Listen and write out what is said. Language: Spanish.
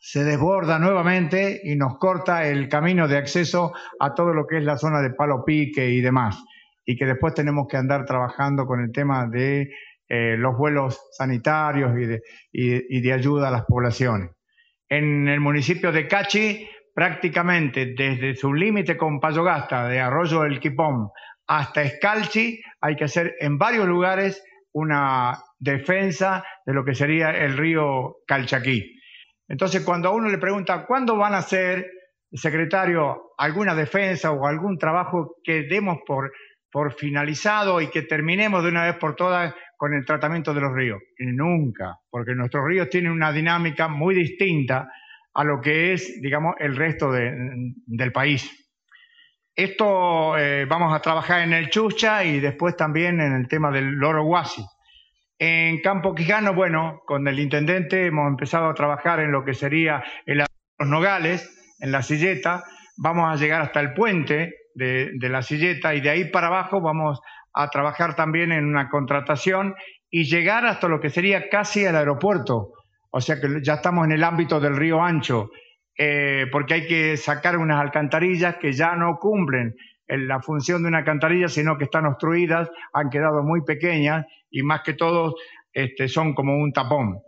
se desborda nuevamente y nos corta el camino de acceso a todo lo que es la zona de Palo Pique y demás. Y que después tenemos que andar trabajando con el tema de los vuelos sanitarios y de ayuda a las poblaciones. En el municipio de Cachi, prácticamente desde su límite con Payogasta, de Arroyo del Quipón, hasta Escalchi, hay que hacer en varios lugares una defensa de lo que sería el río Calchaquí. Entonces, cuando a uno le pregunta cuándo van a hacer, secretario, alguna defensa o algún trabajo que demos por finalizado y que terminemos de una vez por todas con el tratamiento de los ríos. Y nunca, porque nuestros ríos tienen una dinámica muy distinta a lo que es, digamos, el resto del país. Esto vamos a trabajar en el Chucha y después también en el tema del Loro Huasi. En Campo Quijano, bueno, con el intendente hemos empezado a trabajar en lo que sería los Nogales, en la Silleta. Vamos a llegar hasta el puente de la Silleta y de ahí para abajo vamos a trabajar también en una contratación y llegar hasta lo que sería casi el aeropuerto. O sea que ya estamos en el ámbito del Río Ancho, porque hay que sacar unas alcantarillas que ya no cumplen la función de una alcantarilla, sino que están obstruidas, han quedado muy pequeñas y más que todo son como un tapón.